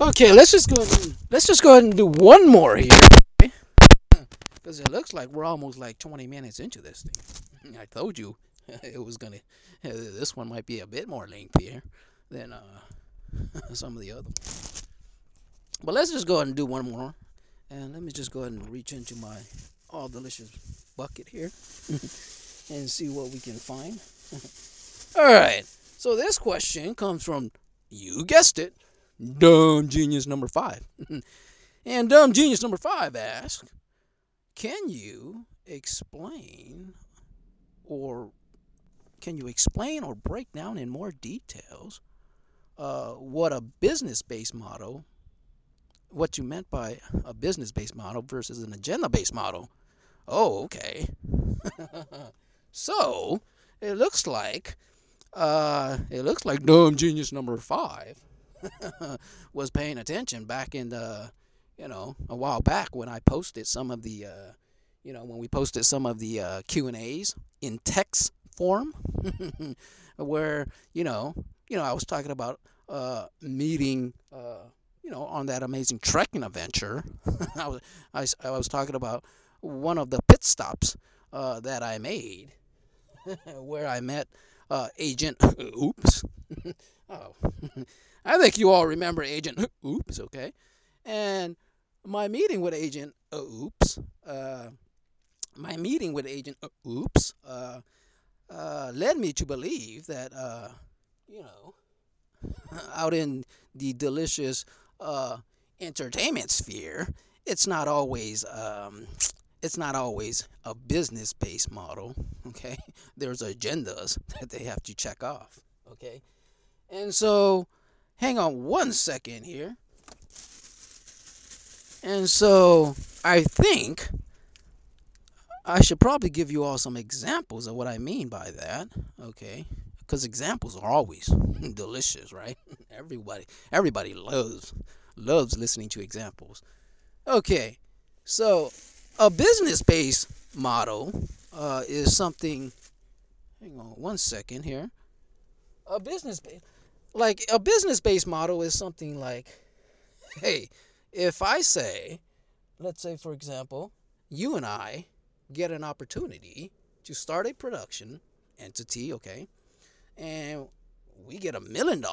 Okay, let's just go ahead and do one more here, because it looks like we're almost like 20 minutes into this thing. I told you it was gonna. This one might be a bit more lengthier than some of the other ones. But let's just go ahead and do one more, and let me just go ahead and reach into my all delicious bucket here and see what we can find. All right. So this question comes from, you guessed it, Dumb Genius number 5. And Dumb Genius number 5 asks, can you explain or break down in more details what you meant by a business-based model versus an agenda-based model? Oh, okay. So it looks like Dumb Genius number 5 was paying attention back in a while back when I posted some of the when we posted some of the Q&As in text form where I was talking about meeting on that amazing trekking adventure. I was talking about one of the pit stops that I made where I met Agent Oops. Oh, I think you all remember Agent Oops, okay? And my meeting with Agent Oops, led me to believe that, out in the delicious entertainment sphere, it's not always a business-based model, okay? There's agendas that they have to check off, okay? And so, hang on one second here. And so, I think I should probably give you all some examples of what I mean by that, okay? Because examples are always delicious, right? Everybody loves listening to examples. Okay, so a business-based model is something. Hang on one second here. A business-based model is something like, hey, if I say, let's say for example, you and I get an opportunity to start a production entity, okay, and we get $1 million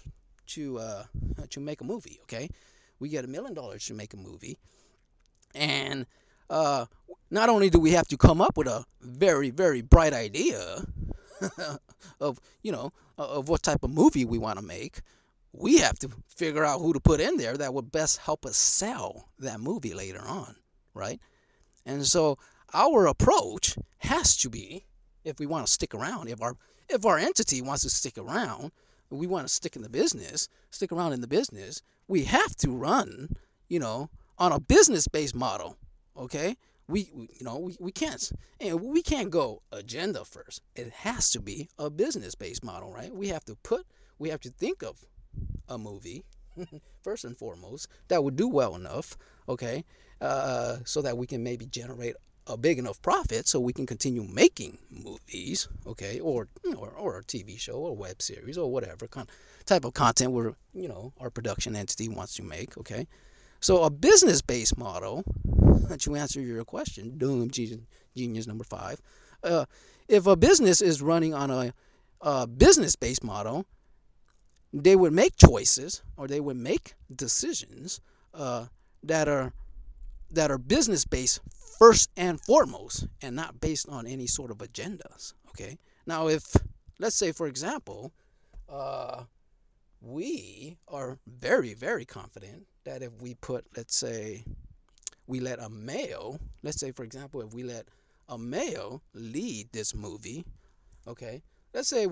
to make a movie, okay. We get $1 million to make a movie, and not only do we have to come up with a very, very bright idea of what type of movie we want to make, we have to figure out who to put in there that would best help us sell that movie later on, right? And so our approach has to be, if we want to stick around, if our entity wants to stick around, we want to stick around in the business, we have to run, on a business-based model, okay? We can't, and we can't go agenda first. It has to be a business-based model, right? We have to think of a movie first and foremost that would do well enough, okay, so that we can maybe generate a big enough profit so we can continue making movies, okay, or a TV show or web series or whatever type of content our production entity wants to make, okay. So a business-based model, to answer your question, Doom Genius number 5, if a business is running on a business-based model, they would make choices or they would make decisions that are business-based first and foremost, and not based on any sort of agendas. Okay. Now, if let's say, for example, we are very, very confident that if we put, let's say, let's say, for example, if we let a male lead this movie, okay. Let's say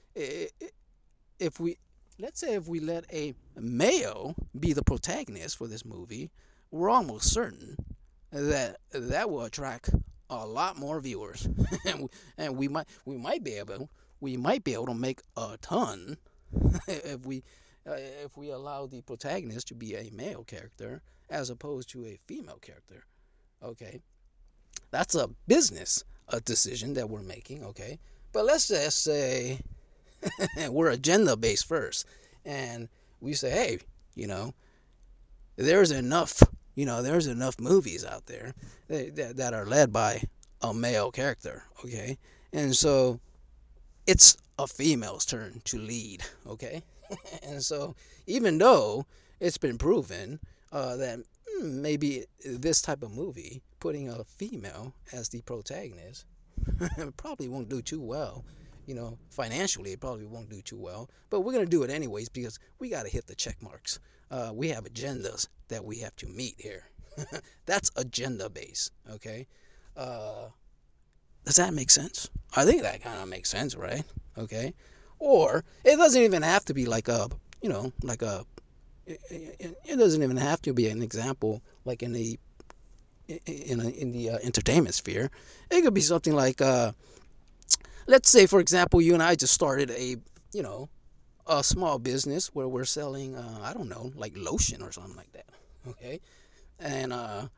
if we let a male be the protagonist for this movie, we're almost certain that will attract a lot more viewers, and we might be able to make a ton if we allow the protagonist to be a male character as opposed to a female character. Okay, that's a decision that we're making. Okay, but let's just say we're agenda based first, and we say, hey, there's enough, there's enough movies out there that are led by a male character, okay? And so it's a female's turn to lead, okay? And so even though it's been proven that maybe this type of movie, putting a female as the protagonist, probably won't do too well. Financially, it probably won't do too well. But we're going to do it anyways because we got to hit the check marks. We have agendas that we have to meet here. That's agenda based, okay? Does that make sense? I think that kind of makes sense, right? Okay. Or it doesn't even have to be like a, like a. It doesn't even have to be an example like in the entertainment sphere. It could be something like, let's say, for example, you and I just started a small business where we're selling, I don't know, like lotion or something like that. Okay, and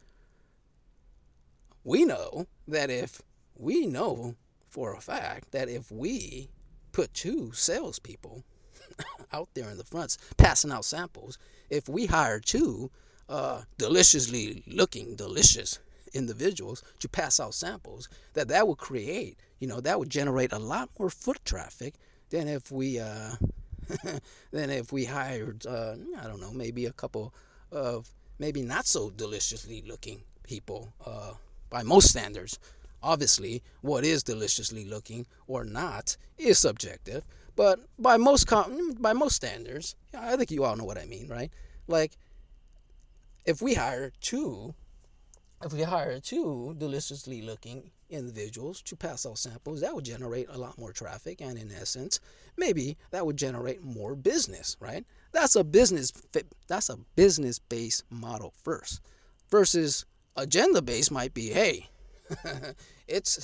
we know for a fact that if we put two salespeople out there in the fronts passing out samples, if we hire two deliciously looking delicious individuals to pass out samples, that would create, that would generate a lot more foot traffic than if we hired I don't know, maybe a couple of maybe not so deliciously looking people by most standards. Obviously, what is deliciously looking or not is subjective, but by most standards, I think you all know what I mean, right? Like if we hire two deliciously looking individuals to pass out samples, that would generate a lot more traffic, and in essence, maybe that would generate more business, right? That's a business-based model first, versus agenda-based might be, hey, it's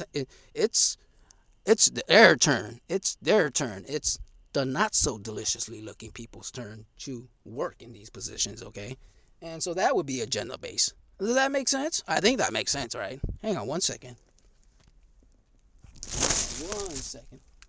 their turn. It's their turn. It's the not so deliciously looking people's turn to work in these positions, okay? And so that would be agenda based. Does that make sense? I think that makes sense, right? Hang on one second.